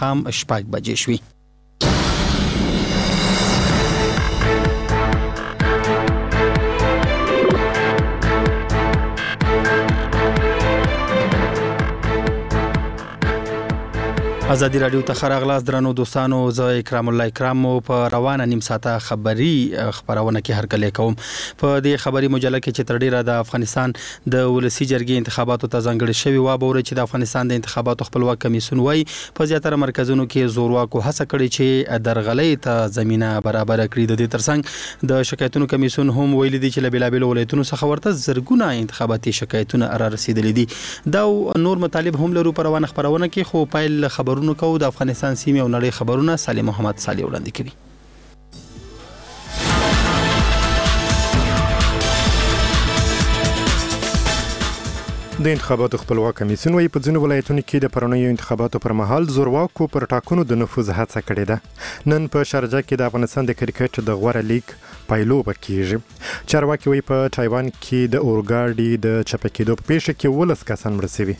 ماښام 6 بجې شوې. ازادي رادیو ته خراغلاس درنو دوستانو، زه اکرام الله اکرام په روانه نیم ساعته خبری خبرونه کې هرکلی کوم. په دې خبری مجله کې چې تر ډیره د افغانستان د ولسی جرګې انتخاباتو ته ځانګړي شوی و بوره چې د افغانستان د انتخاباتو خپلواک کمیسیون وای په زیاتره مرکزونو کې زورواکو هڅه کړې چې درغلۍ ته زمينه برابر کړي. د دې ترڅنګ د شکایتونو کمیسیون هم ویلي دي چې له بلابل ولایتونو څخه ورته زرګونه انتخاباتي شکایتونه را رسیدلي دي. دا نور مطالب هم لرو پر روانه خبرونه کې، خو پایل خبرونه کو د افغانستان سیمه او نړۍ خبرونه سالم محمد صالح وړاندې کوي. د انتخاباتو خپلواک کمیسیون وايي په ځینو ولایتونو کې د پرونیو انتخاباتو پر مهال زورواکو پر ټاکنو د نفوذ هڅه کړې ده. نن په شارجه کې د افغانستان د کرکټ د غوره لیگ پایلوبه کیږي. چارواکي وايي په تایوان کې د اورګاډي د چپه کېدو په پیښه کې 12 کسان مړه شوي.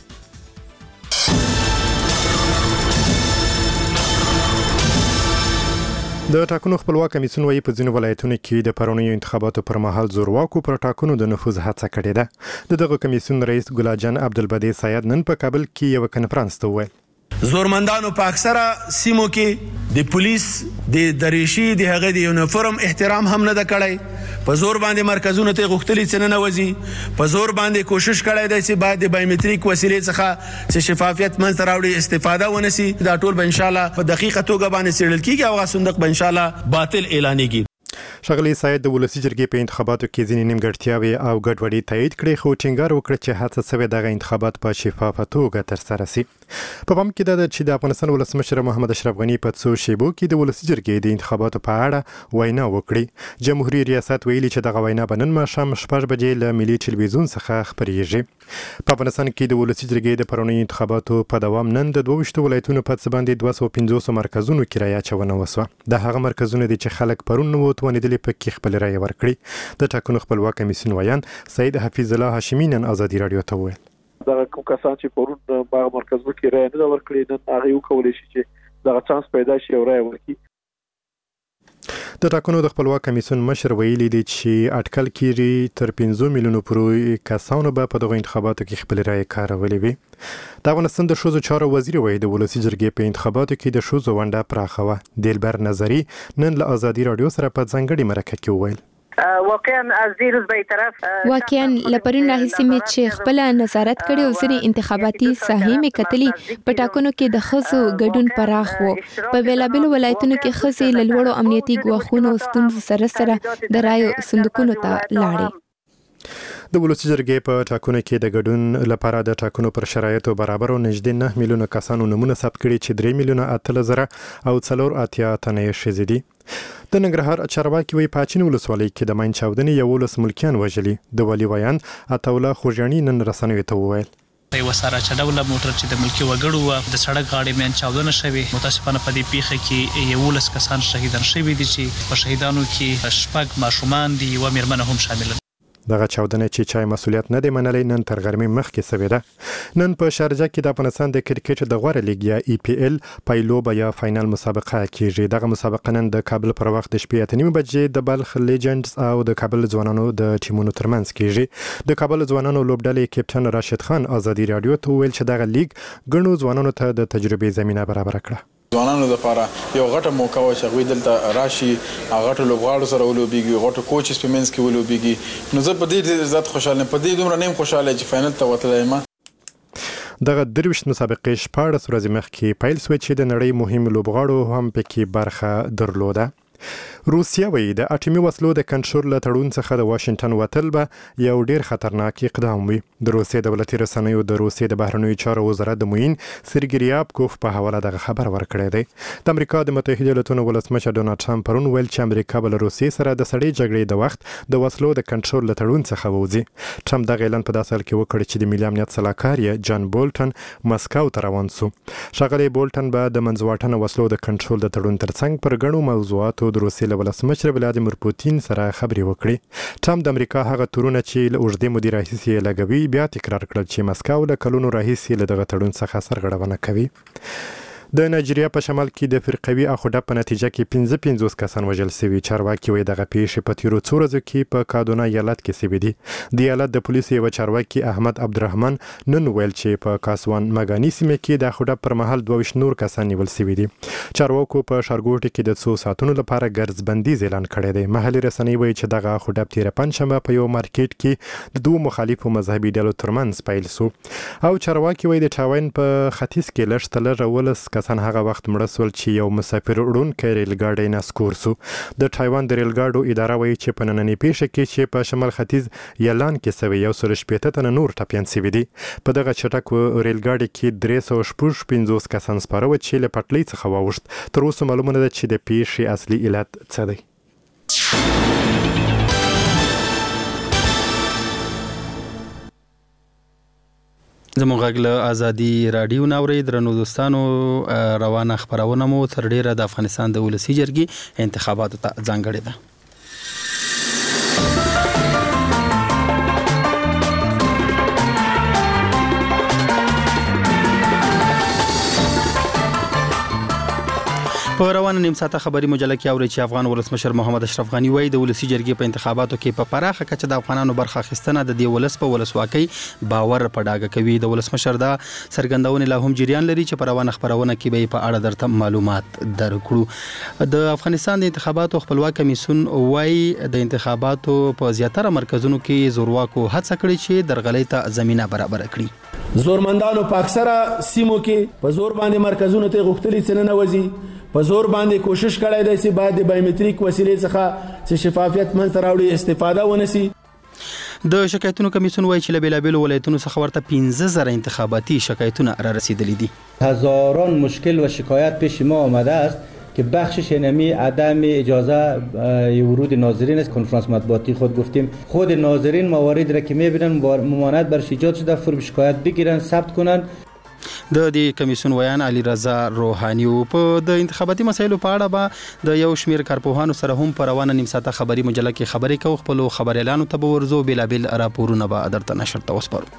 د ټاکنو خپلواک کمیسیون وايي په ځینو ولایتونو کې د پرونیو انتخاباتو پر مهال زورواکو پر ټاکنو د نفوذ هڅه کړې ده. دغه کمیسیون رئیس ګلاجان عبدالبدی سید نن په کابل کې یو کنفرانس ته وویل زورمندانو په اکثره سیمو کې د پولیس د دریشي د هغه د یونیفورم احترام هم نه کړی. په زور باندې مرکزونو ته غوښتلی چې نه وځي، په زور باندې کوشش کړی دی چې باید د بایومټریک وسیلې څخه چې شفافیت منځ ته راوړي استفاده ونسی. دا ټول به ان شاء الله په دقیقه توګه باندې څېړل کیږي او هغه صندوق به ان شاء الله باطل اعلانېږي. ښاغلي سید د ولسی جرګې په انتخاباتو کې ځینې نیمګړتیاوې او ګډوډي تایید کړې، خو ټینګار وکړ چې هڅه شوې دغه انتخابات په شفافه توګه ترسره شي. په پام کې ده چې د افغانستان ولسمشر محمد اشرف غني په څو شیبو کې د ولسی جرګې د انتخاباتو په اړه وینا وکړي. جمهوریت ریاست ویلي چې دغه وینا به نن ماښام 6 بجې له ملي ټلویزیون څخه خپرېږي. په افغانستان کې د ولسی جرګې د پرونیو انتخاباتو په دوام نن د 22 ولایتونو په څه باندې 250 مرکزونو کې رایه اچونه وسوه. د هغه مرکزونه دي چې خلک پرون وتوانېدل پکې خپل رایه ورکړي. د ټاکنو خپلواک کمیسیون ویان سید حفیظ الله هاشمي نن ازادي رادیو ته وویل دا کوم کسان چې پرون په مرکزونو کې رایه نه ورکړي نن هغه وکولای شي چې دا چانس پیدا شي او رایه ورکړي. د ټاکنو د خپلواک کمیسیون مشر ویلي دی چې اټکل کیږي تر 15 میلیونو پورې کسانو به په دغه انتخاباتو کې خپل رایه کارولې وي. د افغانستان د ښځو چارو وزیر وایي د ولسی جرګې په انتخاباتو کې د ښځو ونډه پراخه وه. دلبر نظري نن له ازادي رادیو سره په ځانګړي مرکه کې وویل واقعا لپرین راهیسې مې چې خپل نظارت کړی او ځینې انتخاباتي ساحې مې کتلې. په ټاکنو کې د ښځو ګډون پراخ و. په بېلابېلو ولایتونو کې ښځې له لوړو امنیتي ګواښونو او ستونزو سره د رایو صندوقونو ته لاړې. د ولسی جرګې په ټاکنو کې د ګډون لپاره د ټاکنو پر شرایطو برابر نږدې 9 میلیونه کسانو نمونه ثبت کړي چې 3 میلیونه 8,000 او 4 تنه یې ښځې دي. د ننګرهار چارواکي وایي په اچین ولسوالۍ کې د ماین چاودنې 11 ملکیان وژلي. د ولي ویان عطاالله خوږیاڼي نن رسنیو ته وویل یو سره چډوله موټر چې د ملکی وګړو د سړک غاړې مین چاودنه شوې. متاسفانه په دې پیښه کې 11 کسان شهیدان شوي دي چې په شهیدانو کې 6 ماشومان دي او مېرمنه هم شامل. دغه چاودنه چې چای مسولیت نه دی منلی نن تر غرمې مخکې شوې ده. نن په شارجه کې د افغانستان د کرکټ د غوره لیګ یا EPL پایلوبه یا فاینل مسابقه کیږي. دغه مسابقه نن د کابل پر وخت د 8:30 بجې د بلخ لیجندز او د کابل ځوانانو د ټیمونو ترمنځ کیږي. د کابل ځوانانو لوبډلې کپټن راشد خان ازادي رادیو ته ویل چې دغه لیګ ګڼو ځوانانو ته د تجربې زمينه برابر کړه. ځوانانو لپاره یو غټه موقع و چې غوي دلته راشي غټو لوبغاړو سره ولوبيږي غټو کوچز په منځ کې ولوبيږي. نو زه په دې ذات خوشاله په دې دومره نیم خوشاله چې فاینل ته وتلای ما. دغه 23 مسابقې 14 ورځې مخکې پیل شوې چې د نړۍ مهم لوبغاړو هم پکې برخه درلوده. روسیا وایي د اټومي وسلو د کنټرول له تړون څخه د واشنگټن وتل به یو ډیر خطرناک اقدام وي. د روسیې دولتي رسنیو د روسیې د بهرنیو چارو وزارت د موین سرګی ریابکوف په حواله دغه خبر ورکړی دی. د امریکا د متحده ایالاتونو ولسمشر ډونالډ ټرمپ پرون ویل چې امریکا به له روسیې سره د سړې جګړې د وخت د وسلو د کنټرول له تړون څخه ووځي. ټرمپ دغه اعلان په داسې حال کې وکړ چې د ملي امنیت سلاکار یې جان بولټن مسکو ته روان شو. ښاغلی بولټن به د منځواټنه وسلو د کنټرول د تړون ترڅنګ پر ګڼو موضوعاتو د روسیې ولسمشر ولادیمیر پوتین سره خبرې وکړي. ټرمپ د امریکا هغه تورونه چې له اوږدې مودې راهیسې لګوي بیا تکرار کړل چې مسکو له کلونو راهیسې له دغه تړون څخه سرغړونه کوي. د نایجیریا په شمال کې د فرقوي اخوډه په نتیجه کې 55 کسان وژل شوي. چارواکي وایي دغه پیښې په تیرو څو ورځو کې په کادونا ایالت کې شوي دي. د ایالت د پولیسو یو چارواکي احمد عبدالرحمن نن ویل چې په کاسوان مګانی سیمه کې د اخوډه پر مهال 22 نور کسان نیول شوي دي. چارواکو په ښارګوټي کې د 100 ساعتونو لپاره ګرځبندیز اعلان کړی دی. محلي رسنۍ وایي چې دغه اخوډه تیر پنځشنبه په یو مارکیټ کې د دوه مخالفو مذهبي ډلو ترمنځ پیل شو او چارواکي وایي د ټاوین په ختیځ کې لږ تر لږه 19 کسان هغه وخت مړه شول چې یو مسافر وړونکی ریل ګاډی نسکور شو. د ټایوان د ریل ګاډو اداره وایي چې په نننۍ پیښه کې چې په شمال ختیځ یلان کې شوی 160 تنه نور ټپیان شوي دي. په دغه چټک ریل ګاډي کې 350 کسان سپاره و چې له پټلۍ څخه واوښت. تر اوسه معلومه نه ده چې د پیښې اصلي علت څه دی. زموږ غږ له ازادي رادیو ناوري درنو دوستانو روانه خبرونه مو تر ډیره د افغانستان د ولسی جرګې انتخاباتو ته ځانګړې ده. په روانه نیم ساعته خبري مجله کې اوري چې افغان ولسمشر محمد اشرف غنی وایي د ولسی جرګې په انتخاباتو کې په پراخه کچه د افغانانو برخه اخیستنه د دې ولس په ولسواکۍ باور په ډاګه کوي. د ولسمشر دا څرګندونه لا هم جریان لري چې په روانه خبرونه کې به په اړه درته معلومات درکړو. د افغانستان د انتخاباتو خپلواک کمیسیون وایي د انتخاباتو په زیاتره مرکزونو کې زورواکو هڅه کړې چې درغلۍ ته زمينه برابر کړي. زورمندانو په اکثره سیمو کې په زور باندې مرکزونو ته غوښتلې څنګه نوځي په زور باندې کوشش کړای دی چې بعد د بایومټریک وسیلې څخه چې شفافیت منځ راوړي استفاده ونسی. د شکایتونو کمیسیون وایي چې له بیلابیلو ولایتونو څخه ورته 15000 انتخاباتي شکایتونه را رسیدلي دي. هزاران مشکل و شکایت پیش ما آمده است که بخشش اینمی عدم اجازه ورود ناظرین است. کنفرانس مطبوعاتی خود گفتیم خود ناظرین مواردی را که میبینن ممانعت برش ایجاد شده فرم شکایت بگیرن ثبت کنن. د دې کمیسیون ویان علي رضا روحاني په د انتخاباتي مسایلو په اړه به د یو شمیر کارپوهانو سره هم په روانه نیم ساعته خبري مجله کې خبرې کوي. خپل خبر اعلان ته به ورزو بیلابل راپورونه به درته نشر ته وسپارو.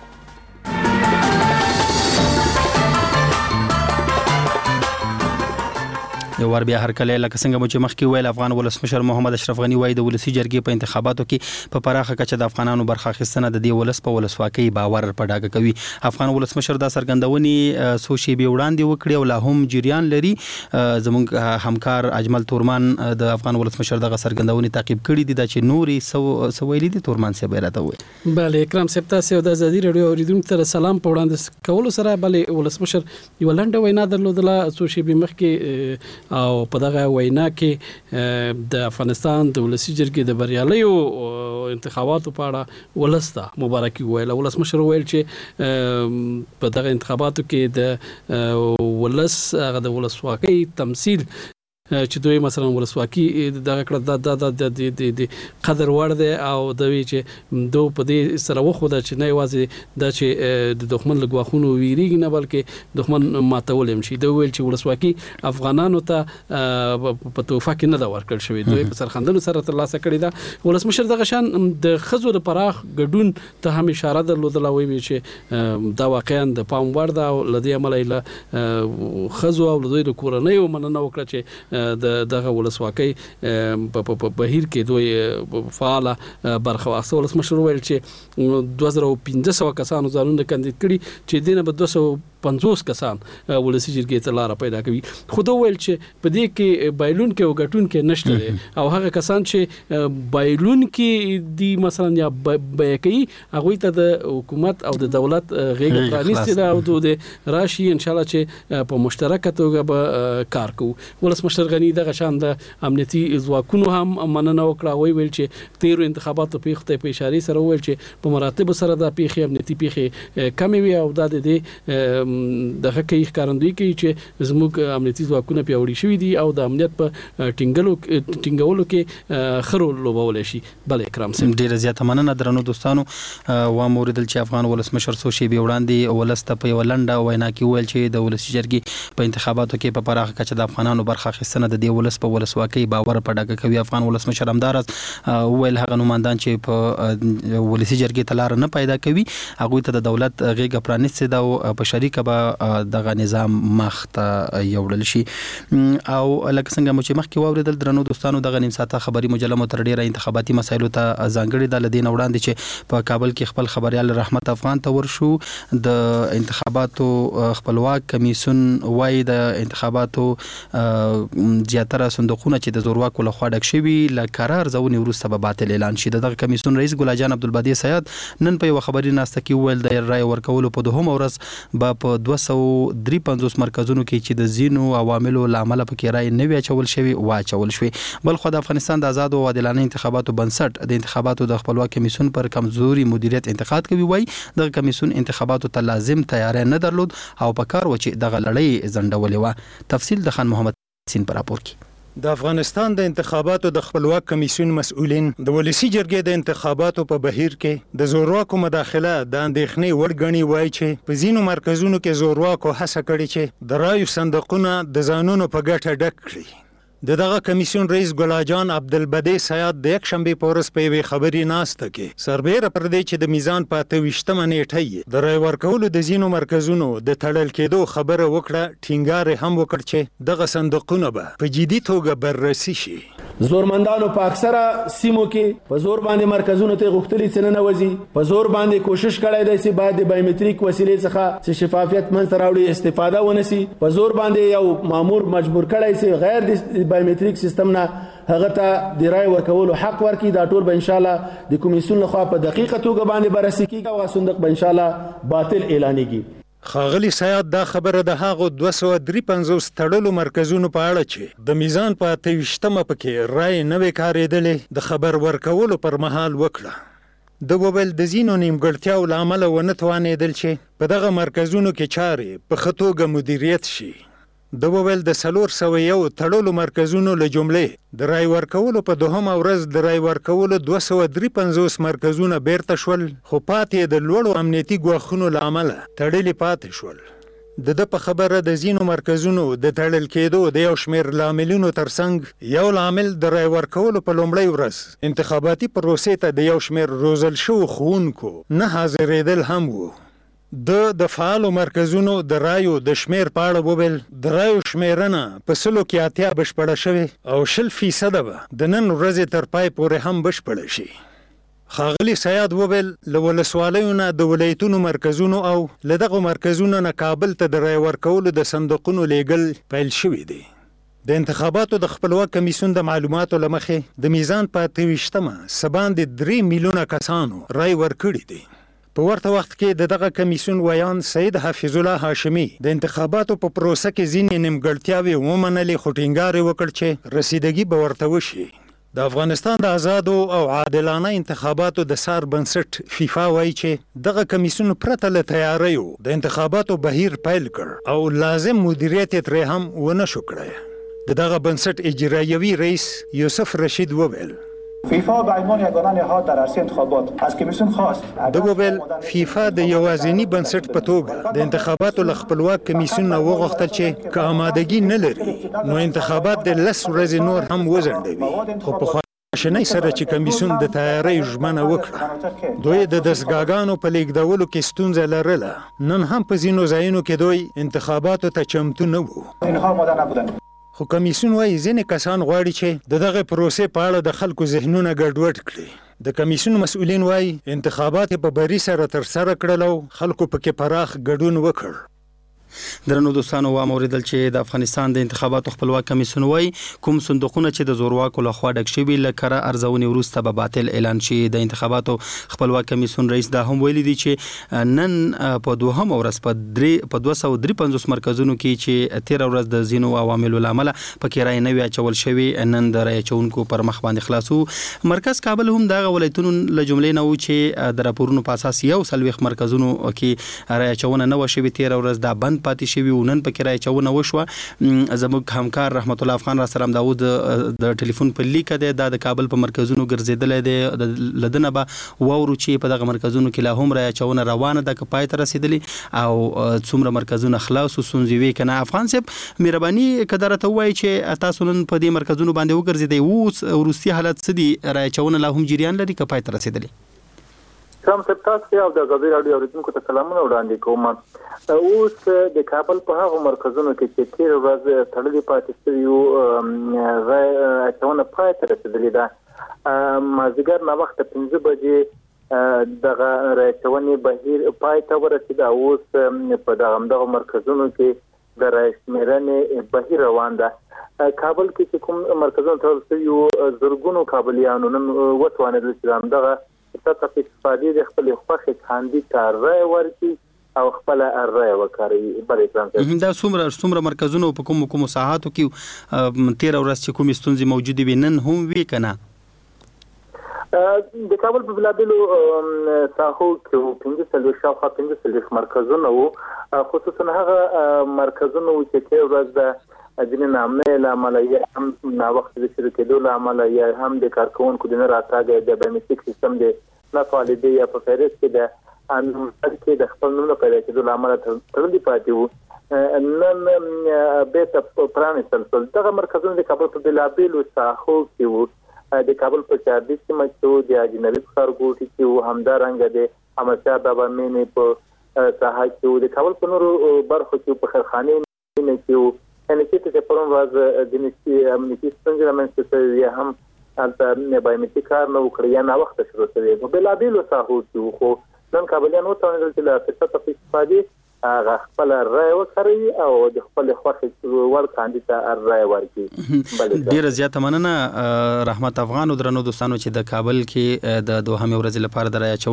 یو ور بیا هر کله لکه څنګه مو چې مخکې ویل افغان ولسمشر محمد اشرف غنی وایي د ولسی جرګې په انتخاباتو کې په پراخه کچه د افغانانو برخه اخیستنه د دې ولس په ولسواکۍ باور په ډاګه کوي. افغان ولسمشر دا څرګندونې څو شیبې وړاندې وکړې او لا هم جریان لري. زموږ همکار اجمل تورمان د افغان ولسمشر دغه څرګندونې تعقیب کړي دي چې نوري سویلي دي. تورمان صاحب راته وایي. بله اکرام صاحب تاسو د ازادي رادیو اوریدونکو ته سلام په وړاندې کولو سره بله ولسمشر یو لنډه وینا درلودله څو شیبې مخکې او په دغه وینا کې د افغانستان د ولسی جرګې د بریالیو انتخاباتو په اړه ولسته مبارکي ویل. ولسمشر ویل چې په دغه انتخاباتو کې د ولس هغه د ولسواکۍ تمثيل چې دوی مثلا ولسواکي دغه کړه د قدر وړ دی او دوی چې دوی په دې سره وخوده چې نه یوازې د چې د دښمن لګواخونو ویریږي نه بلکې دښمن ماتول هم شي. دوی ویل چې ولسواکي افغانانو ته په توفه کې نه دا ورکړل شوی. دوی په سرخندنو سره ترلاسه کړی دا. ولسمشر دغه شان د خزو د پراخ ګډون ته هم اشاره درلودله. وایي چې دا واقعا د پام وړ ده او لدی عمل له خزو او دوی د کورنۍ مننه وکړه چې د دغه ولسواکۍ په بهیر کې دوی فعاله برخه واخیسته. ولسمشر ویل چې 2500 کسانو ځانونه کاندید کړي چې دینه به 250 کسان ولسی جرګې ته لار پیدا کوي. خو دوی ویل چې په دې کې بایلون کې او ګټون کې نشته دي او هغه کسان چې بایلون کې دی مثلا یا بیاکي هغه ته د حکومت او د دولت غیږ پرانیستي ده او د راشي ان شاء الله چې په مشترکه توګه به کار کوو. ولسمشر غنی دغه شان د امنیتي ځواکونو هم مننه وکړه. ویل چې تیرو انتخاباتو پیښته په اشاره سره ویل چې په مراتب سره د پیښې امنیتي پیښې کمې وي او د دې دغه کې ښکارندوی کوي چې زموږ امنیتي ځواکونه پیاوړي شوي دي او د امنیت په ټینګولو کې خرو لوبول شي. بل اکرام سم ډیر زیاته مننه درنو دوستانو. و موردل چې افغان ولسمشر څو شی به وړاندې ولسته په لنډه وینا کې ویل چې د ولسی جرګې په انتخاباتو کې په پراخه کچه د افغانانو برخه اخیستنه د دې ولس په ولسواکۍ باور په ډاګه کوي. افغان ولسمشر همدارس ویل هغه نوماندان چې په ولسی جرګې ته لار نه پیدا کوي هغه ته د دولت غیږ پرانیستي ده او په شریکه وروسته به دغه نظام مخ ته یوړل شي. او لکه څنګه مو چې مخکې واوریدل درنو دوستانو دغه نیم ساعته خبري مجله مو تر ډیره انتخاباتي مسایلو ته ځانګړي د لدین وړاندې چې په کابل کې خپل خبريال رحمت افغان ته ورشو. د انتخاباتو خپلواک کمیسیون وايي د انتخاباتو زیاتره صندوقونه چې د زورواکو لخوا ډک شوي ل قرار ځونی وروسته به باطل اعلان شي. دغه کمیسیون رئیس ګل جان عبدالبدی سید نن په یو خبري ناسته کې ویل د رای ورکولو په دوهم ورځ به په 253 مرکزونو کې چې د زینو عواملو لامل پکې رای نه وی اچول شوی واچول شوی. بل خو د افغانستان د آزاد او عادلانه انتخاباتو بنسټ د انتخاباتو د خپلواک کمیسیون پر کمزوري مدیریت انتقاد کوي. وای د کمیسیون انتخاباتو ته لازم تیاری نه درلود او په کار و چې دغه لړۍ زندولې و. تفصیل د خان محمد سین پر راپور کې. د افغانستان د انتخاباتو د خپلواک کمیسیون مسؤلین د ولسی جرګې د انتخاباتو په بهیر کې د زورواکو مداخله د اندېښنې وړ ګڼي. وایي چې په ځینو مرکزونو کې زورواکو هڅه کړې چې د رایو صندوقونه د ځانونو په ګټه ډک کړي. دغه کمیسیون رئیس ګل جان عبدالبدی سید د یک شنبه په ورځ په یوې خبري ناسته کې سربېره پر دې چې د میزان په 28مه نیټه د رای ورکولو د ځینو مرکزونو د تړل کېدو خبره وکړه، ټینګار هم وکړ چې دغه صندوقونه به په جدي توګه بررسي شي. زورمندانو په اکثره سیمو کې په زور باندې مرکزونو ته غوښتلي څه نه وځي، په زور باندې کوشش کړی دی چې باید د بایومټریک وسیلې څخه چې شفافیت منځ ته راوړي استفاده ونسی، په زور باندې یو مامور مجبور کړی چې غیر د بایومټریک سیستم نه هغه ته د رای ورکولو حق ورکړي. دا ټول به ان شاء الله د کمیسیون لخوا په دقیقه توګه باندې بررسي کیږي او صندوق به ان شاء الله باطل اعلانېږي. خاغلی سید دا خبره د هغو 253 تړلو مرکزونو په اړه چې د میزان په 28مه پکې رای نه وې کارېدلې د خبر ورکولو پر مهال وکړه. د وویل د ځینو نیمګړتیاو له امله ونه توانېدل چې په دغه مرکزونو کې چارې په ښه توګه مدیریت شي. د وویل د 401 تړلو مرکزونو له جملې د رای ورکولو په دوهمه ورځ د رای ورکولو 253 مرکزونه بیرته شول، خو پاتې د لوړو امنیتي ګواښونو له امله تړلي پاتې شول. د په خبره د ځینو مرکزونو د تړل کېدو د یو شمېر لاملونو ترڅنګ یو لامل د رای ورکولو په لومړۍ ورځ انتخاباتي پروسې ته د یو شمېر روزل شوو ښوونکو نه حاضرېدل هم و. د فعالو مرکزونو د رایو د شمیر په اړه وویل د رایو شمیرنه په 100 کې 80 بشپړه شوې او 0% به د نن ورځې تر پای پورې هم بشپړه شي. خاغلی سید وویل له ولسوالیو نه د ولایتونو مرکزونو او له دغه مرکزونو نه کابل ته د رای ورکولو د صندوقونو لیږل پیل شوي دي. د انتخاباتو د خپلواک کمیسیون د معلوماتو له مخې د میزان په 28مه سباندې 3 میلیونه کسانو رای ورکړي دي. په ورته وخت کې دغه کمیسیون ویان سید حفیظ الله هاشمی د انتخاباتو په پروسه کې ځینې نیمګړتیاوې ومنلې، خو ټینګار یې وکړ چې رسیدګي به ورته وشي. د افغانستان د آزادو او عادلانه انتخاباتو د سار بنسټ فیفا وایي چې دغه کمیسیون پرته له تیاریو د انتخاباتو بهیر پیل کړ او لازم مدیریت یې ترې هم ونه شو کړی. دغه بنسټ اجرایوي رئیس یوسف رشید وویل فیفا به عنوان یگانه نهاد در عرصه انتخابات از کمیسیون خواست د وویل فیفا د یوازینی بنسټ په توګه د انتخاباتو له خپلواک کمیسیون نه وغوښتل چې که آمادګي نه لري نو انتخابات د 10 ورځې نور هم وځنډوي. خو په خواشنۍ سره چې کمیسیون د تیاری ژمنه وکړه، دوی د دستګاګانو په لیږدولو کې ستونزه لرله. نن هم په ځینو ځایونو کې دوی انتخاباتو ته چمتو نه وو. خو کمیسیون وايي ځینې کسان غواړي چې دغه پروسې په اړه د خلکو ذهنونه ګډوډ کړي. د کمیسیون مسؤلین وايي انتخابات په بری سره ترسره کړل او خلکو پکې پراخ ګډون وکړ. درنو دوستانو واوریدل چې د افغانستان د انتخاباتو خپلواک کمیسیون وايي کوم صندوقونه چې د زورواکو لخوا ډک شوي لکه ارزونې وروسته به باطل اعلان شي. د انتخاباتو خپلواک کمیسیون رئیس دا هم ویلي دی چې نن په دوهمه ورځ په 253 مرکزونو کې چې 13 ورځ د زینو عواملو لامل پکې رای نه وی اچول شوی، نن د رای چونکو پر مخ باندې خلاصو. مرکز کابل هم دغه ولایتونو له جملې نه و چې د راپورونو په اساس یو سلويخ مرکزونو کې رای چونه نه و شوی. 13 ورځ دا بند پاتې شوی و، نن پکې رای چونه وشوه. زموږ همکار رحمت الله افغان را سره داود د ټلیفون په لیک دی د کابل په مرکزونو ګرځیدل دی، لدنه به وورو چې په دغه مرکزونو کې لا هم رای چونه روانه ده که پای ته رسیدلی او څومره مرکزونه خلاص سونځي وی کنه. افغان صاحب مهرباني کدارته وای چې تاسو نن په دې مرکزونو باندې وګرځیدئ، اوس وروستي حالت څه دي؟ رای چونه لا هم جریان لري که پای ته رسیدلی؟ سم سپتاس او د ازادي راډیو اوریدونکو ته سلامونه وړاندې کوم. اوس د کابل په هغه مرکزونو کې چې تیر ورځ تړلې پاتې شوي غیر اچونه پای ته رسیدلې ده. مازدیګر ناوخته 5 بجې دغه راچونې بهیر پای ته ورسید. اوس په دغه مرکزونو کې د راشمیرنې بهیر روان ده. کابل کې چې کوم مرکزونه تړل شوي زرګونو کابلیانو نن وتوانېدل چې دغه څخه استفادې د خپل خوښې کاندید ته رای ورکړي او خپل رای وکړي. بلې دا څومره مرکزونه په کوم ساحاتو کې تیر ورځ چې کوم ستونزې موجودې وي نن هم وي کنه؟ د کابل په بلابلو ساحو کې 15 مرکزونه وو، خصوصا هغه مرکزونه چې تیر ورځ د ځینې نامنې له امله یا هم ناوخته د شروع کېدو له امله یا هم د کارکوونکو د نه راتګ د بایومټریک سیستم د نافعالېدو یا په فهرست کې د انمنټ کې د خپل نوم پیدا کېدو له امله تړلي پاتې وو. نن بیرته پرانیستل شول. دغه مرکزونه د کابل په بېلابېلو ساحو کې وو. د کابل په چاردي سیمه کې د اجنبي ښارګوټي کې وو، همدارنګه د احمدشاه بابا مینې په ساحه کې وو. د کابل په نورو برخو کې په خیرخانې کې وو. یعنې چې پرون ورځ د امنیتي ستونزې رامنځته شوې یا هم هلته بایومټریک کار نه وکړي یا ناوخته شروع شوی. په بېلابېلو ساحو کې وو، خو نن کابلیان وتوانېدل چې له فرصته په استفادې هغه خپل رای وکړي او د خپل خوښې وړ کاندید ته رای ورکړي. ډیره زیاته مننه رحمت افغان او درنو دوستانو چې د کابل کې د دوهمې ورځې لپاره د رای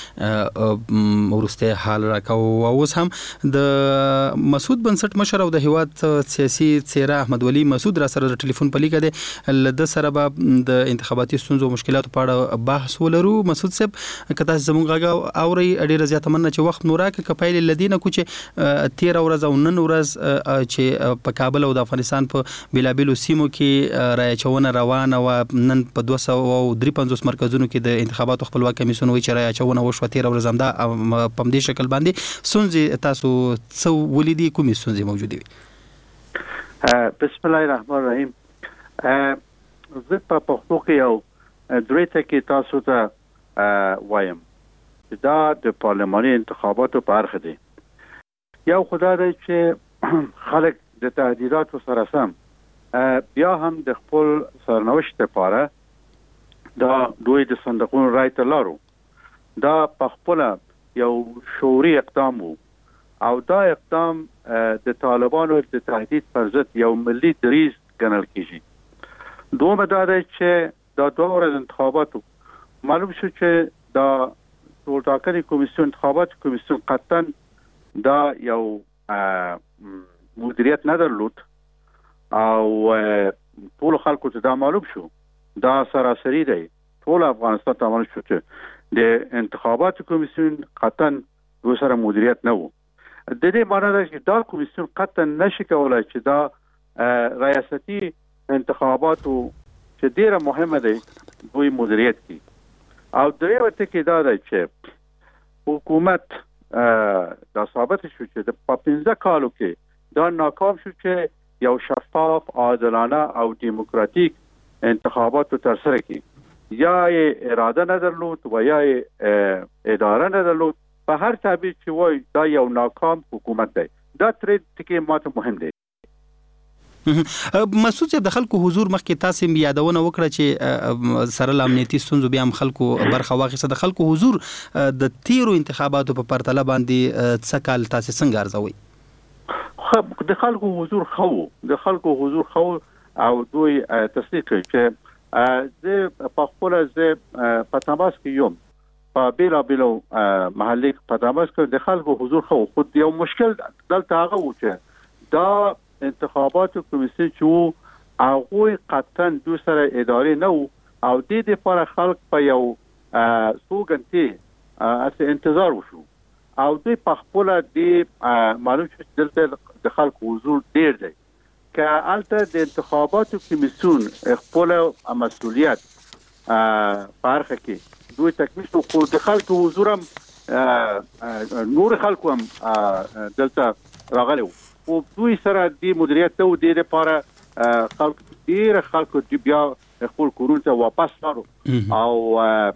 اچونې وروسته حال راکاو. اوس هم د مسعود بنسټ مشر او د هیواد سیاسي څیره احمد ولی مسعود را سره د ټلیفون په لیکه دی له سره به د انتخاباتي ستونزو او مشکلاتو په اړه بحث ولرو. مسعود صاحب کته زموږ غږ اوري ډیره زیاته مننه چې وخت نو راکړه. کپایل لدینه کو چې تیر ورځ او نن ورځ چې په کابل او د افغانستان په بېلابېلو سیمو کې رای اچونه روانه وه. نن په 253 مرکزونو کې د انتخاباتو خپلواک کمیسیون وایي چې رای اچونه وشوه. تیر ورځ همدا په همدې شکل باندې ستونزې تاسو څه ولیدي، کومې ستونزې موجودې وي؟ بسم الله الرحمن الرحیم. زه په پښتو کې یو درې ټکي تاسو ته وایم چې دا د پارلماني انتخاباتو په اړه دی. یو خدای دی چې خلک د تهدیداتو سره سم بیا هم د خپل سرنوشت لپاره دا دوی د صندوقونو رای ته لاړو. دا په خپل یو شعوري اقدام وو او دا اقدام د طالبانو د تهدید پر ضد یو ملي دریځ ګڼل کیږي. دومره دا دی چې دا دوه ورځې انتخاباتو معلوم شو چې دا ټولټاکنې کمیسیون انتخابات کمیسیون قطعا دا یو مدیریت نه درلود او ټول خلکو ته دا معلوم شو. دا سراسری دی ټول افغانستان ته معلوم شو چې د انتخابات کمیسیون قطعا دوی سره مدیریت نه وو. د دې معنی دا چې دا کمیسیون قطعا نشي کولای چې دا ریاستي انتخاباتو چې ډیره مهمه دی دوی مدیریت کوي. او درېیم ټکی دا دی چې حکومت دا ثابت شو چې په 15 کالو کې دا ناکام شو چې یو شفاف، عادلانه او دیموکراتیک انتخابات ترسره کړي. یا یې اراده نه درلود و یا یې اداره نه درلود. په هر تعبیر چې وای دا یو ناکام حکومت دی. دا درې ټکي ماته مهم دي. مسعود صاحب د خلکو حضور مخکې تاسو یادونه وکړه چې سره امنیتي ستونزو بیا هم خلکو برخه واخیسته. د خلکو حضور د تیرو انتخاباتو په پرتله باندې څه کال تاسو څنګه ارزوي؟ د خلکو حضور خو او دوی تصدیق کوي چې زه په خپل په تماس کې یم په بیلابیلو محلي په تماس کې د خلکو حضور خو یو مشکل دلته هغه و چې دا انتخاباتو کمیسیون چې هغوی قطعا دو سره ادارې نه وو او دې لپاره خلک په یو څو غنټې انتظار وشو او دوی په خپل د معلوم شو چې دلته د خلکو حضور ډیر دی. که البته د انتخاباتو کمیسیون خپل مسؤلیت برخه کې دوی تکمیل خو د خلکو حضور هم نور خلکو هم دلته راغلی وو او دوی سره د مدیریت ته د لپاره خلک ډیر خلکو بیا خپل کورونو ته واپس لاړو او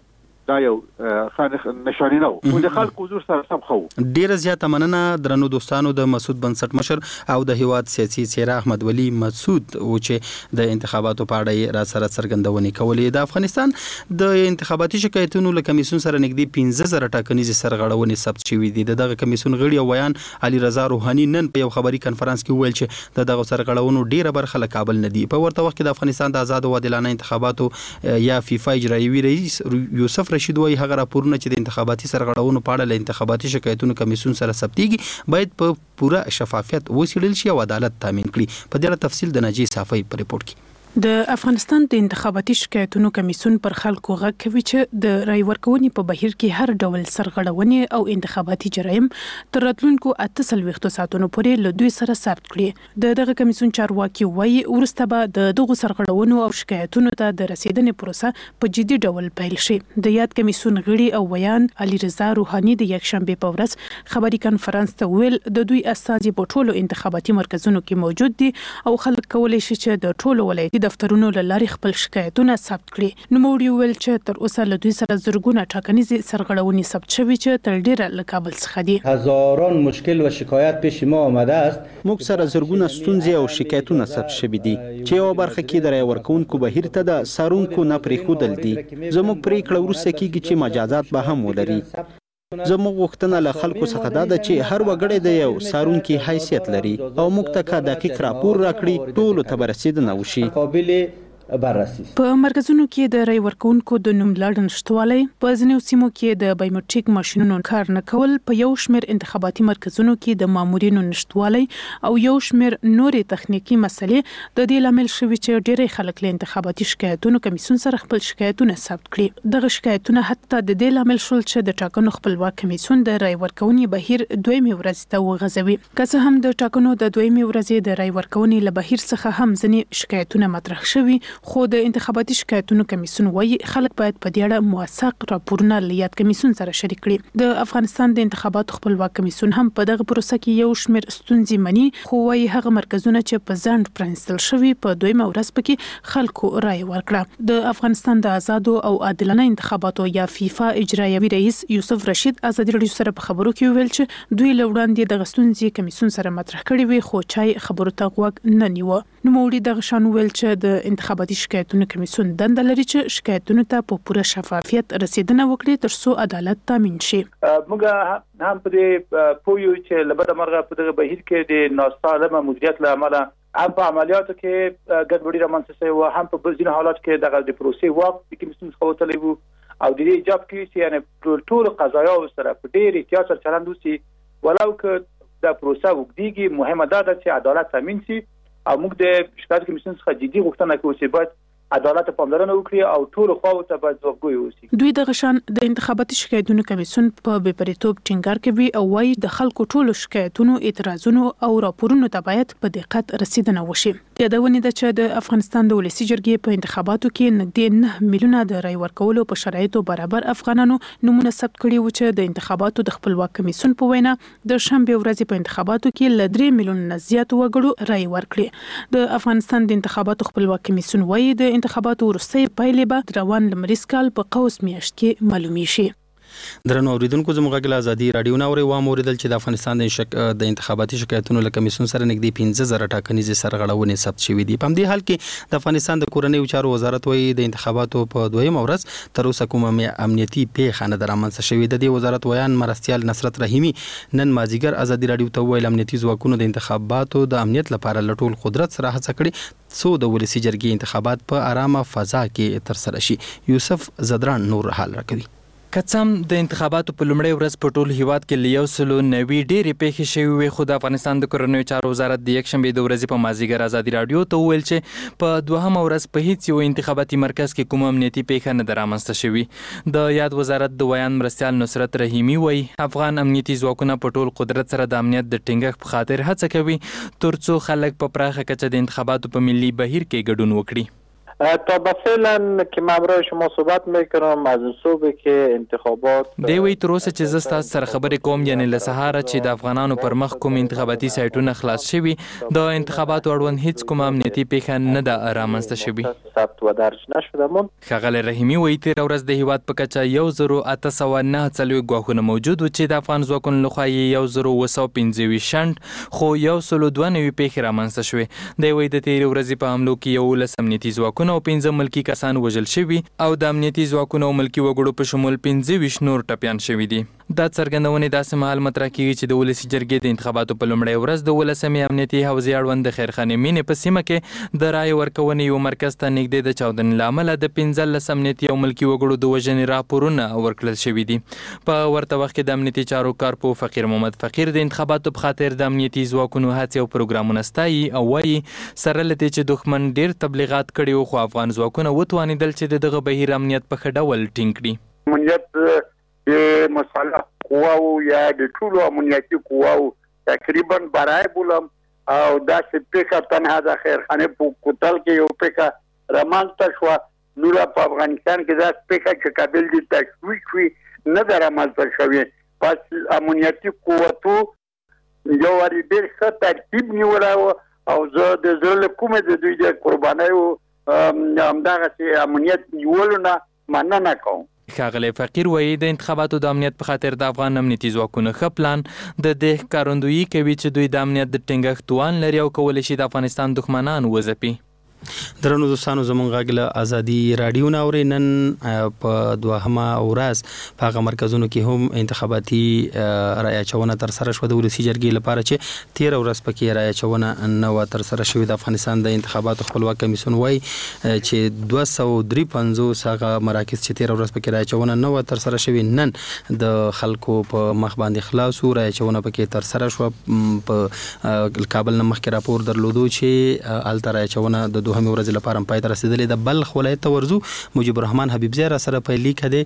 دا یو نشانی نه و د خلکو حضور سره سم خو ډیر زیاته مننه درنو دوستانو د مسعود بنسټ مشر او د هیواد سیاسي څیره احمد ولی مسعود و چې د انتخاباتو په اړه را سره څرګندونې کولې. د افغانستان د انتخاباتي شکایتونو له کمیسیون سره نږدې 15000 ټاکنیز سرغړونې ثبت شوې دي. دغه کمیسیون غړي او ویان علي رضا روحاني نن په یو خبري کنفرانس کې ویل چې دغه سرغړونو ډیره برخه له کابل نه دي. په ورته وخت کې د افغانستان د آزاد او عادلانه انتخاباتو یا فیفا اجرایوي رئیس یوسف رشید وايي هغه راپورونه چې د انتخاباتي سرغړونو په اړه له انتخاباتي شکایتونو کمیسیون سره ثبتېږي باید په پوره شفافیت وڅېړل شي او عدالت تامین کړي. په دې اړه تفصیل د ناجی صافی په ریپورت کې. د افغانستان د انتخاباتي شکایتونو کمیسیون پر خلکو غږ کوي چې د رای ورکونې په بهیر کې هر ډول سرغړونې او انتخاباتي جرایم تر راتلونکو 48 ساعتونو پورې له دوی سره ثبت کړي. دغه کمیسیون چارواکي وایي وروسته به د دغو سرغړونو او شکایتونو ته د رسیدنې پروسه په جدي ډول پیل شي. د یاد کمیسیون غړي او ویان علي رضا روحاني د یکشنبه په ورځ خبري کنفرانس ته ویل د دوی استازي په ټولو انتخاباتي مرکزونو کې موجود دي او خلک کولی شي چې د ټولو ولایتي دفترونو له لارې خپل شکایتونه ثبت کړي. نوموړي ویل چې تر اوسه له دوی سره زرګونه ټاکنیزې سرغړونې ثبت شوي چې تر ډیره له کابل څخه دي. هزاران مشکل و شکایت پیش ما آمده است. موږ سره زرګونه ستونزې او شکایتونه ثبت شوي دي چې یو برخه کې د رای ورکونکو بهیر ته د سارونکو نه پرېښودل دي. زموږ پریکړه وروسته کیږي چې مجازات به هم ولري. زموږ غوښتنه له خلکو څخه دا ده چې هر وګړی د یو سارونکي حیثیت لري او موږ ته که دقیق راپور راکړي ټولو ته به رسیدنه وشي. په مرکزونو کې د رای ورکونکو د نوم لاړ نشټوالی، په ځینو سیمو کې د بایومټریک ماشینونو کار نه کول، په یو شمېر انتخاباتي مرکزونو کې د مامورینو نشټوالی او یو شمېر نورې تخنیکی مسلې د دې لامل شوي چې ډېری خلک له انتخاباتي شکایتونو کمیسیون سره خپل شکایتونه ثبت کړي. دغه شکایتونه حتی د دې لامل شول چې د ټاکنو خپلواک کمیسیون د رای ورکونې بهیر دویمې ورځې ته وغځوي. که څه هم د ټاکنو د دویمې ورځې د رای ورکونې له بهیر څخه هم ځینې شکایتونه مطرح شوي، خو د انتخاباتي شکایتونو کمیسیون وايي خلک باید په دې اړه موثق راپورونه له یاد کمیسیون سره شریک کړي. د افغانستان د انتخاباتو خپلواک کمیسیون هم په دغه پروسه کې یو شمېر ستونزې مني، خو وايي هغه مرکزونه چې په ځنډ پرانیستل شوي په دویمه ورځ پکې خلکو رای ورکړه. د افغانستان د آزادو او عادلانه انتخاباتو یا فیفا اجرایوي رئیس یوسف رشید ازادي راډیو سره په خبرو کې ویل چې دوی له وړاندې د ستونزې کمیسیون سره مطرح کړي وي، خو چای خبرو ته غوږ نه نیوه. نوموړي دغه شان ویل چې د انتخاباتي شکایتونو کمیسیون دنده لري چې شکایتونو ته په پوره شفافیت رسیدنه وکړي ترڅو عدالت تامین شي. موږ هم په دې پویو چې لبد مرغه په دغه بهیر کې د ناسالمه مدیریت له امله هم په عملیاتو کې ګډوډي رامنځته شوې و، هم په ځینو حالات کې دغه د پروسې واک د کمیسیون څخه وتلی و او د دې ایجاب کوي چې یعنې ټول قضایاو سره په ډېر احتیاط سره چلند وشي، ولو که د پروسه وګړيږي. مهمه دا ده چې عدالت تامین شي او موږ د شکایت کمیسیون څخه جدي غوښتنه کوو چې باید عدالت پاملرنه وکړي او ټول خواو ته باید ځوابګوی وشي. دوی دغه شان د انتخاباتي شکایتونو کمیسیون په بېپریتوب ټینګار کوي او وايي د خلکو ټولو شکایتونو، اعتراضونو او راپورونو ته باید په دقت رسیدنه وشي. یادونه ده چې د افغانستان د ولسی جرګې په انتخاباتو کې نږدې 9 میلیونه د رای ورکولو په شرایطو برابر افغانانو نمونه ثبت کړي و چې د انتخاباتو د خپلواک کمیسیون په وینا د شنبه ورځې په انتخاباتو کې ل 3 میلیونه زیات وګړو رای ورکړي. د افغانستان د انتخاباتو خپلواک کمیسیون وايي د انتخاباتو وروستۍ پایلې به روان لمریز کال په قوس میاشت کې معلومي شي. درنو اوریدونکو زموږ غږ ازادي رادیو نو وام اوریدل چې د افغانستان د انتخاباتي شکایتونو له کمیسیون سره نږدې 15000 ټاکنیزې سرغړونې ثبت شوې دي. په همدې حال کې د افغانستان د کورنیو چارو وزارت وايي د انتخاباتو په دویمه ورځ تر اوسه کومه امنیتي پیښه نه درامنځته شوې. د دې وزارت ویان مرستیال نصرت رحیمی نن مازیګر ازادي رادیو ته ویل امنیتي ځواکونو د انتخاباتو د امنیت لپاره لټول قدرت سره هڅه کړې څو د ولسی جرګې انتخابات په آرامه فضا کې تر سره شي. یوسف زدران نور حال راکوي. کڅم د انتخاباتو په لومړۍ ورځ په ټول هیواد کې ل 190 ډېرې پیښې شوې وې، خو د افغانستان د کورنیو چارو وزارت د یکشنبې د ورځې په مازیګر ازادي رادیو ته وویل چې په دوهمه ورځ په هیڅ یو انتخاباتي مرکز کې کوم امنیتي پیښه نه ده رامنځته شوې. د یاد وزارت د ویان مرستیال نصرت رحیمی وایي افغان امنیتي ځواکونه په ټول قدرت سره د امنیت د ټینګښت په خاطر هڅه کوي ترڅو خلک په پراخه کچه د انتخاباتو په ملي بهیر کې ګډون وکړي. تا فعلا که من برای شما صحبت میکنم از صبح که انتخابات دی وی تر اوسه چې زستا سره خبرې کوم یعنی له سهار چې د افغانانو پر مخ کوم انتخاباتي سایټونه خلاص شوي د انتخاباتو اړوند هیڅ کوم امنیتي پیښه نه ده رامنځته شوې. ثبت و درج نشدهمون. ښاغلی رحیمي وایي تېره ورځ د هیواد په کچه 1849 ګواښونه موجود و چې د افغان ځواکونو لخوا یې 1925 شنډ خو 192 پیښې رامنځته شوې. دی وایي د تېرې ورځې په حملو کې 11 امنیتي ځواکونه او 15 ملکي کسان وژل شوي او د امنیتي ځواکونو او ملکي وګړو په شمول 25 نور ټپیان شوي دي. دا څرګندونې داسې مهال مطرح کیږي چې د ولسي جرګې د انتخاباتو په لومړۍ ورځ د 18مې امنیتي حوزې اړوند د خیرخانې مینې په سیمه کې د رایې ورکونې یو مرکز ته نږدې د چاودنې له امله د 15 امنیتي او ملکي وګړو د وژنې راپورونه ورکړل شوي دي. په ورته وخت کې د امنیتي چارو کارپو فقیر محمد فقیر د انتخاباتو په خاطر د امنیتي ځواکونو هڅې او پروګرامونه ستایي او وایي سره له دې چې دښمن ډېر تبلیغات کړي وو خو افغان ځواکونه وتوانېدل چې دغه بهیر امنیت په ښه ډول ټینګ کړي. امنیت د مسلح قواو یا د ټولو امنیتي قواو تقریبا برای بولم او داسې پیښه تنها د خیرخانې په کوتل کې یو پیښه رامنځته شوه. نور په افغانستان کې داسې پیښه چې قابل د تشویش وي نه ده رامنځته شوې. پس امنیتي قوتو یو وارې ډېر ښه ترتیب نیولی و او زه د زړه له کومې د دوی د قربانیو همدغسې امنیت نیولو نه مننه کوم. ښاغلی فقیر وایي د انتخاباتو د امنیت په خاطر د افغان امنیتي ځواکونو ښه پلان د دې ښکارندویي کوي چې دوی د امنیت د ټینګښت توان لري او کولی شي د افغانستان دښمنان وځپي. درنو دوستانو زموږ غږ له ازادي راډیو نه اورئ. نن په 2مه ورځ په هغه مرکزونو کې هم انتخاباتي رایه اچونه ترسره شوه د ولسي جرګې لپاره چې 13 ورځ پکې رایه اچونه نه وه ترسره شوې. د افغانستان د انتخاباتو خپلواک کمیسیون وایي چې 253 هغه مراکز چې 13 ورځ پکې رایه اچونه نه وه ترسره شوې نن د خلکو په مخ باندې خلاص وو. رایه اچونه پکې ترسره شوه. په کابل نه مخکې راپور درلودو چې هلته رایه اچونه د 2مې ورځې لپاره هم پای ته رسېدلې ده. بلخ ولایت ته ورځو. مجیب الرحمن حبیبزی را سره په لیک دی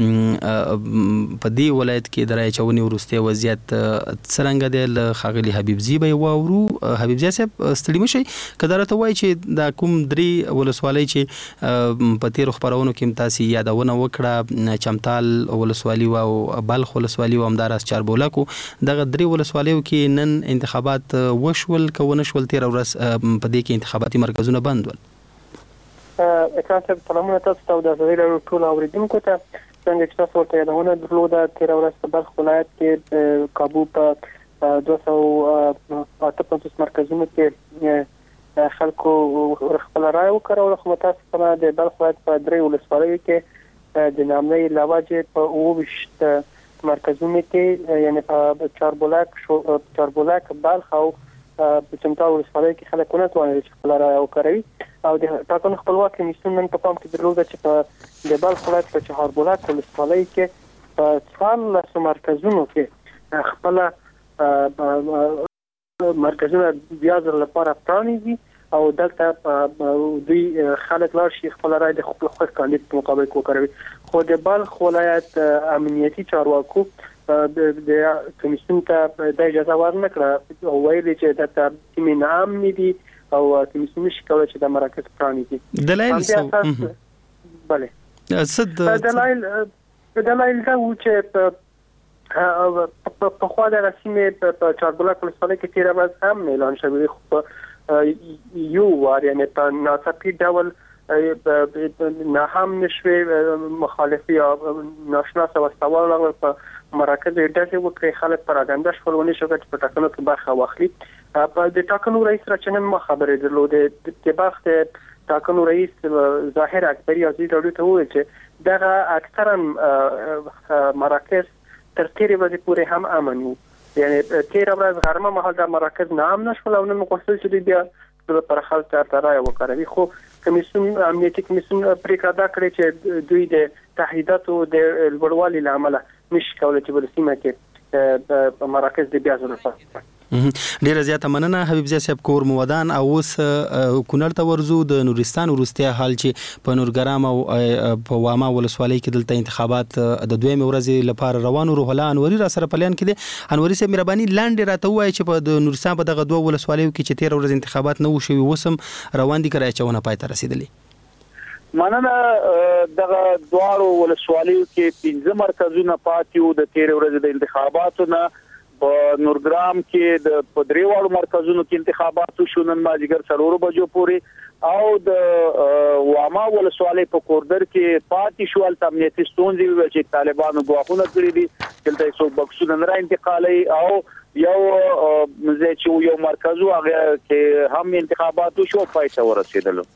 په دې ولایت کې د رایې اچونې وروستی وضعیت څرنګه دی. له ښاغلي حبیبزی به یې واورو. حبیبزی صاحب ستړي مه شئ که دا راته وایي چې دا کوم 3 ولسوالۍ چې په تېرو خپرونو کې هم تاسې یادونه وکړه چمتال ولسوالي و او بلخ ولسوالي و همداراز چاربولک و دغه 3 ولسوالیو کې نن انتخابات وشول که ونه شول 13 ورځ په دې کې انتخاباتي مرکزونه بند ول. اکرام صاحب سلامونه تاسو ته او د ازادي راډیو ټولو اورېدونکو ته. څنګه چې تاسو ورته یادونه درلوده 13 ورځ په بلخ ولایت کې کابو په 258 مرکزونو کې خلکو خپل رایه وکړه خو متاسفانه د بلخ ولایت په 3 ولسوالیو کې د نامنۍ علاوه په 28 مرکزونو کې یعنی په چاربولک بلخ او په چمتال ولسوالۍ کې خلک ونه توانېدل چې خپله رایه وکاروي او د ټاکنو خپلواک کمیسیون نن په پام کې درلوده چې په د بلخ ولایت په چهاربولک ولسوالۍ کې په 14 مرکزونو کې خپله مرکزونه بیا ځل لپاره پرانیزي او دلته دوی خلک لاړ شي خپله رایه د خپل خوښ کاندید په مقابل کې وکاروي. خو د بلخ ولایت امنیتي چارواکو د کمیسیون ته د اجازه ورنکړه او ویلي چې د سیمې ناامنې دي او کمیسیون نشي کولی چې د مراکز پرانیزي. دلایل بله دلایل دا و چې پخوا دغه سیمې په چاربولک ولسوالۍ کې 13 ورځ هم اعلان شوي خو یو وار یعنې په ناڅاپي ډول نه هم نشوي مخالفي یا ناشناسه وسوال راغلل په مراکز ډزې وکړې خلک پراګنده شول ونې شو چې په ټاکنو کې برخه واخلي. په د ټاکنو رئیس را چې نن ما خبرې درلودې د بلخ د ټاکنو رئیس ظاهر اکبري ازادي راډیو ته وویل چې دغه اکثرا مراکز تر 13 ورځې پورې هم امن وو یعنی 13 ورځ غرمه مهال د مراکز نه امن شول او نن غوښتل چې بیا پر خلک ته رایه وکړي. خو کمیسیون امنیتي کمیسیون پریکړه دا کړې چې دوی د تهدیداتو د لوړوالي له امله نشي کولی چې په سیمه کې مراکز د بیا ځل لپاره. ډیره زیاته مننه حبیبزی صاحب کور مودان او اوس کونړ ته ورزو. د نورستان وروستي حال چې په نورګرام او په واما ولسوالۍ کې دلته انتخابات د 2مې ورځې لپاره روانو. روح الله انوري را سره پلان کې دي. انوري صاحب مهرباني لاندې راته وایي چې په نورستان په دغه 2 ولسوالیو کې چې 13 ورځې انتخابات نه وشوي وسم روان دي کړای چونه پای ته رسیدلی. مننه دغه دوارو ولسوالیو کې 15 مرکزونه پاتیو د 13 ورځې د انتخاباتو نه په نورګرام کې د پدریوالو مرکزونو کې انتخاباتو شو نن مازیګر 4 بجو پورې او د واما ولسوالۍ په کوردر کې پاتې شو ال امنیتي ستونزې چې طالبانو غواخونه کړې دي چې د څو بکسونو نه انتقالي او یو چې یو مرکزو هغه کې هم انتخاباتو شو پای ته ورسېدل.